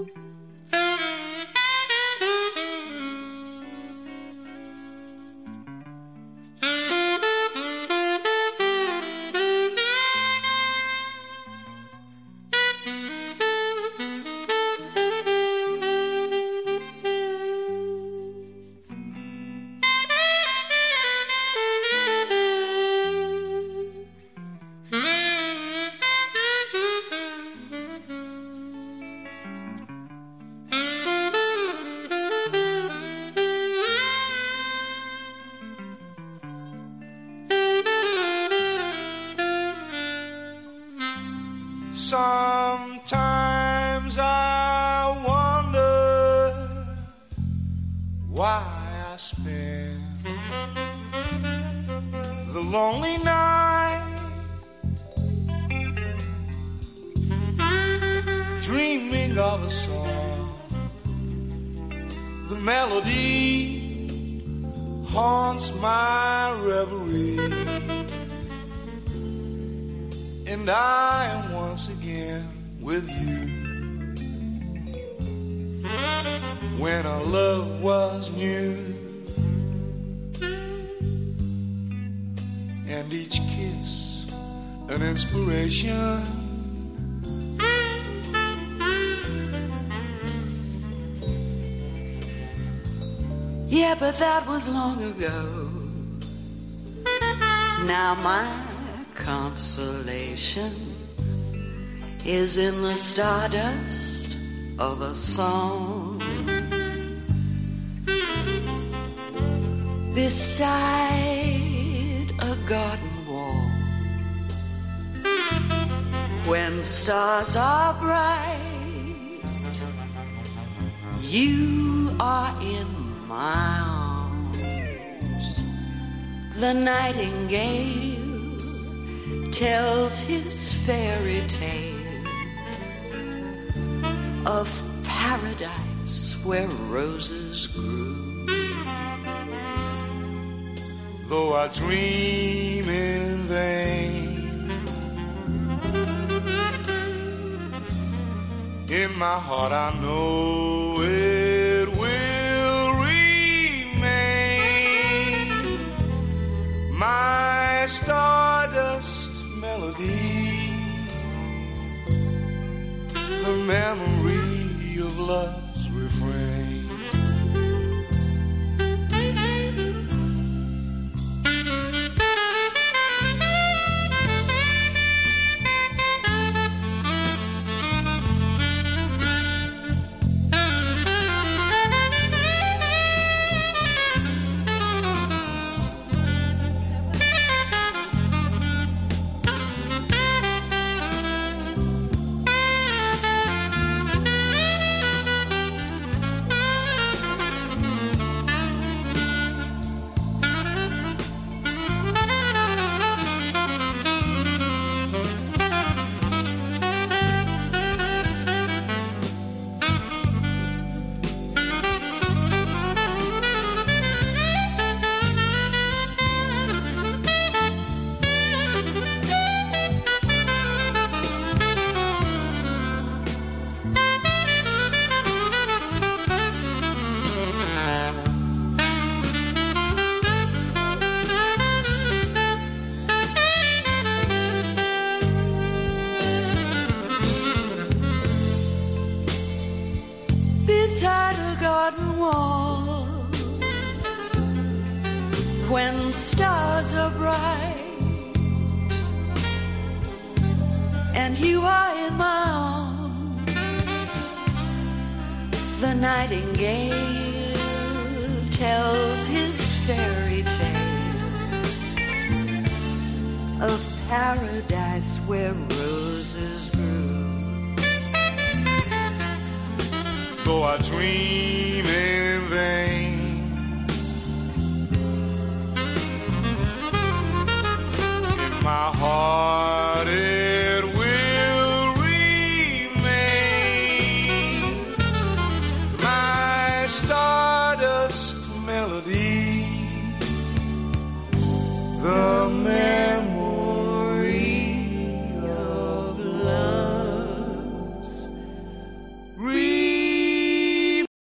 Sometimes I wonder why I spend the lonely night dreaming of a song. The melody haunts my reverie, and I am once again with you. When our love was new, and each kiss an inspiration. Yeah, but that was long ago. Now my consolation is in the stardust of a song beside a garden wall. When stars are bright, you are in my arms. The nightingale tells his fairy tale of paradise where roses grew. Though I dream in vain, in my heart I know it will remain. My stardust melody, the memory of love's refrain. When stars are bright and you are in my arms, the nightingale tells his fairy tale of paradise where roses grew. Though I dream in vain, my heart